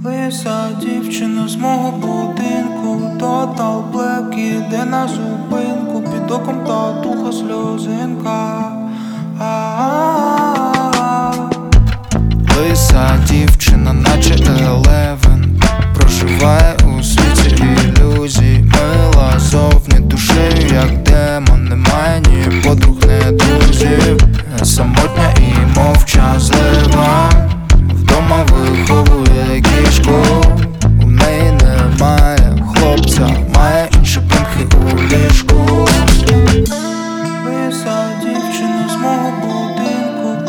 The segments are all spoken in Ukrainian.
Лиса дівчина з мого будинку, Total Black іде на зупинку, під оком татуха сльозинка. Лиса дівчина, наче Елевен, проживає у світі ілюзій. Мила зовні душею, як демон, немає ні подруг, ні друзів. Самотня і мовчазлива, вдома виховує кішку. У неї немає хлопця, має інші пинки у ліжку. Лиса дівчина з мого будинку,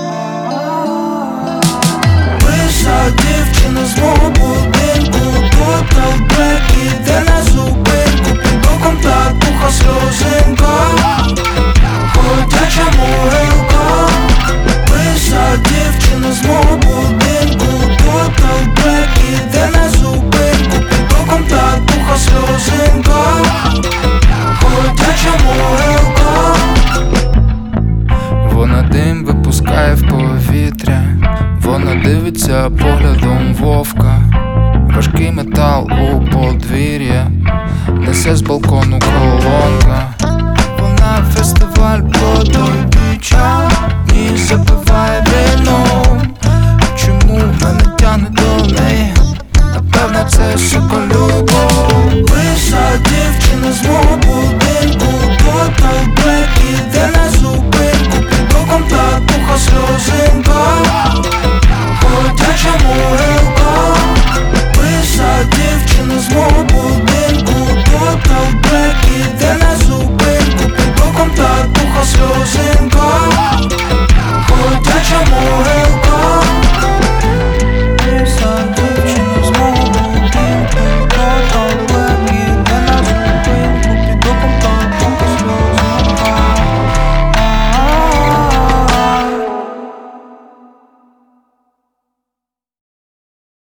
лиса дівчина з мого будинку, Total Black іде на зупинку, під оком татуха сльозинка, ходяча могилка. Лиса дівчина з мого будинку, Total Black іде на зупинку, під оком татуха сльозинка, ходяча могилка. Вона дим випускає в повітря, вона дивиться поглядом вовка. Важкий метал у подвір'я, несе з балкону колонка. Вона фестиваль потойбіча, ні запив